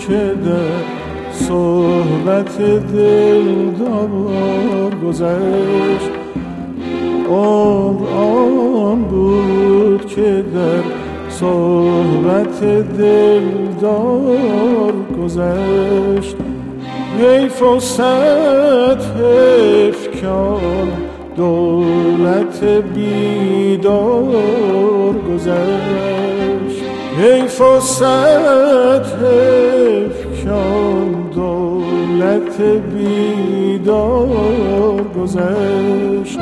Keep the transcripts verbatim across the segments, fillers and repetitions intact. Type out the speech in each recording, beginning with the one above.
که در صحبت دلدار گذشت. عمر آن بود که در صحبت دلدار گذشت. حیف و صد حیف کان دولت بیدار گذشت. حیف و صد حیف کان دولت بیدار گذشت.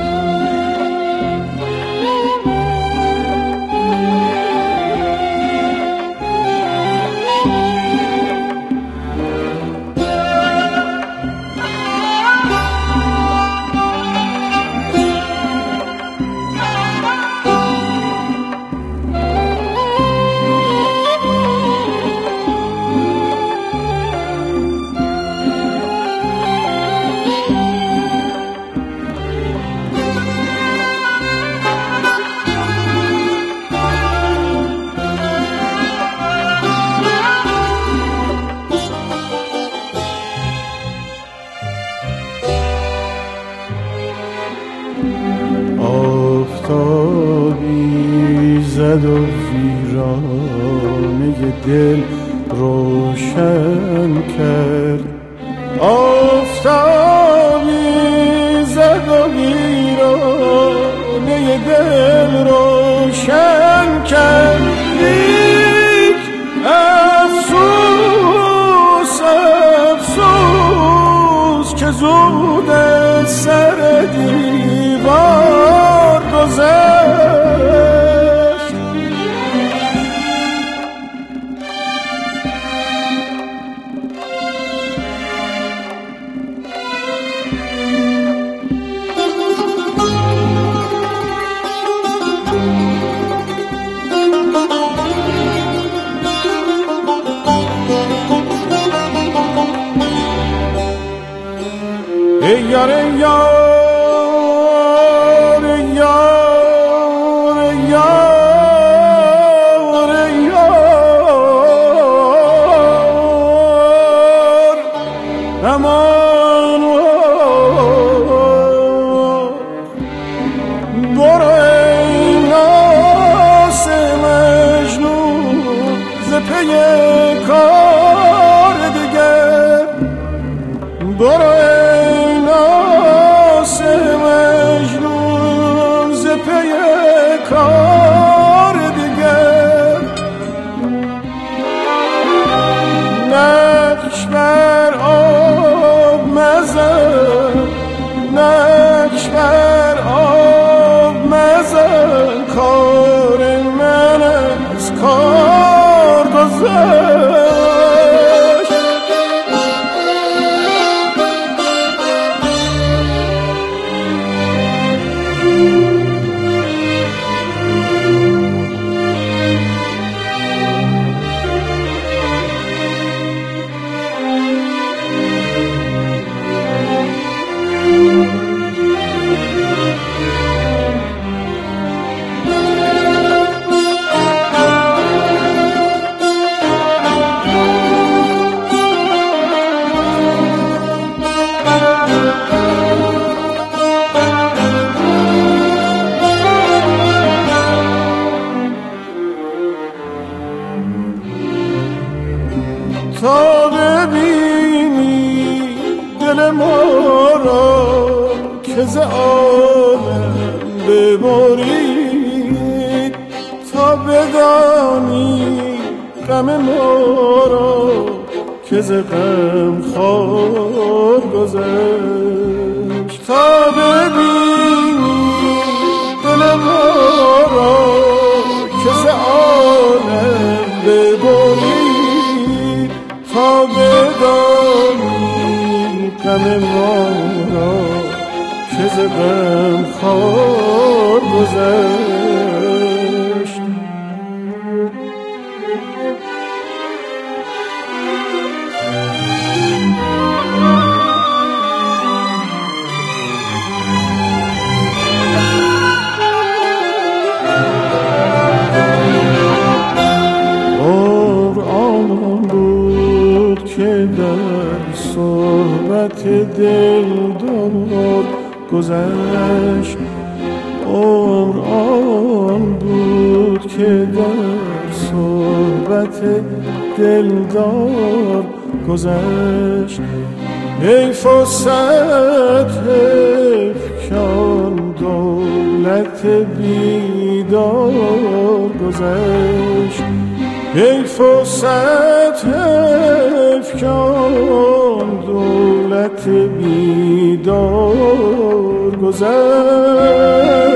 آفتابی زد و ویرانه دل روشن کرد. آفتابی زد و ویرانه دل روشن کرد. لیک افسوس افسوس که زود سر دیوار گذشت. ای یار ای یار تا ببینی دل ما را که ز عالم ببرید، تا بدانی غم ما را که ز غم خوار گذشت. تا ببینی دل ما را که ز عالم ببرید، تا بدانی غم ما را که ز غم خوار گذشت. دلدار گذشت. عمر آن بود که در صحبت دلدار گذشت. ای فرصت حیف کان دولت بیدار گذشت. ای فرصت حیف کان دولت بیدار گذشت.